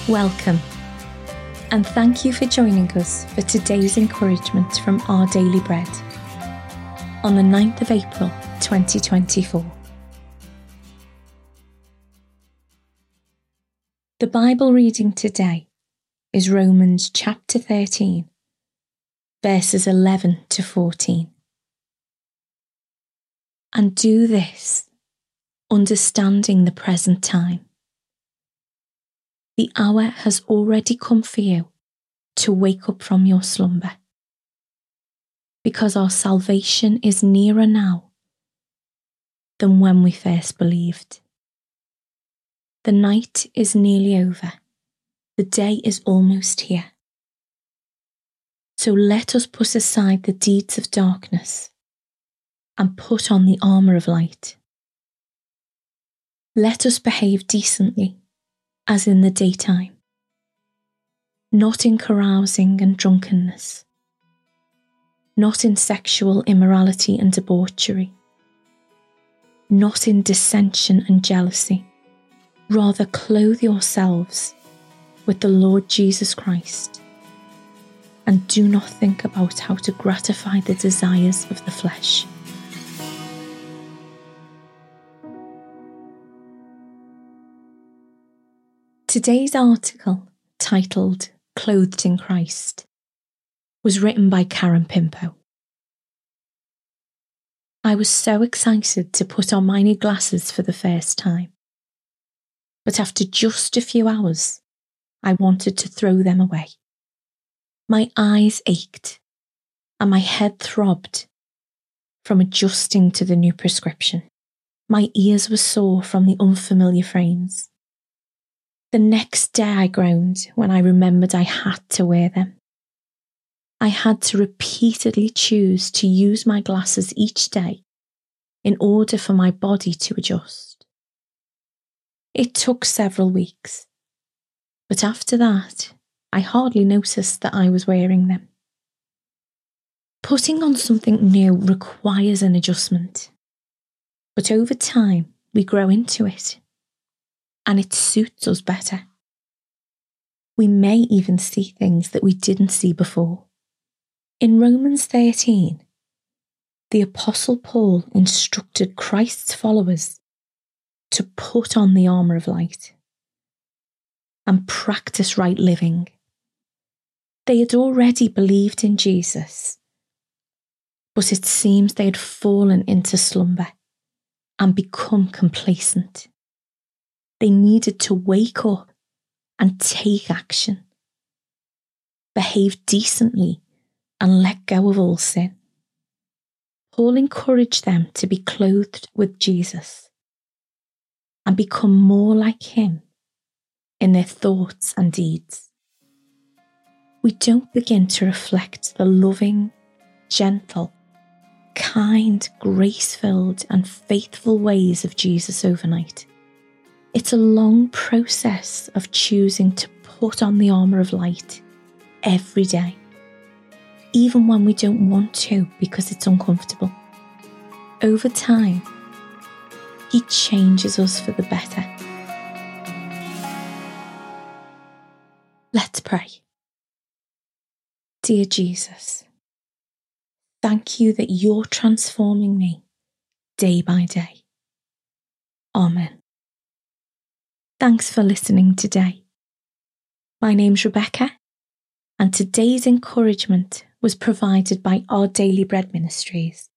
Welcome, and thank you for joining us for today's encouragement from Our Daily Bread on the 9th of April 2024. The Bible reading today is Romans chapter 13, verses 11 to 14. And do this, understanding the present time. The hour has already come for you to wake up from your slumber, because our salvation is nearer now than when we first believed. The night is nearly over. The day is almost here. So let us put aside the deeds of darkness and put on the armour of light. Let us behave decently, as in the daytime, not in carousing and drunkenness, not in sexual immorality and debauchery, not in dissension and jealousy. Rather, clothe yourselves with the Lord Jesus Christ, and do not think about how to gratify the desires of the flesh. Today's article, titled Clothed in Christ, was written by Karen Pimpo. I was so excited to put on my new glasses for the first time, but after just a few hours, I wanted to throw them away. My eyes ached and my head throbbed from adjusting to the new prescription. My ears were sore from the unfamiliar frames. The next day I groaned when I remembered I had to wear them. I had to repeatedly choose to use my glasses each day in order for my body to adjust. It took several weeks, but after that, I hardly noticed that I was wearing them. Putting on something new requires an adjustment, but over time we grow into it, and it suits us better. We may even see things that we didn't see before. In Romans 13, the Apostle Paul instructed Christ's followers to put on the armour of light and practice right living. They had already believed in Jesus, but it seems they had fallen into slumber and become complacent. They needed to wake up and take action, behave decently and let go of all sin. Paul encouraged them to be clothed with Jesus and become more like him in their thoughts and deeds. We don't begin to reflect the loving, gentle, kind, grace-filled and faithful ways of Jesus overnight. It's a long process of choosing to put on the armour of light every day, even when we don't want to because it's uncomfortable. Over time, he changes us for the better. Let's pray. Dear Jesus, thank you that you're transforming me day by day. Amen. Thanks for listening today. My name's Rebecca, and today's encouragement was provided by Our Daily Bread Ministries.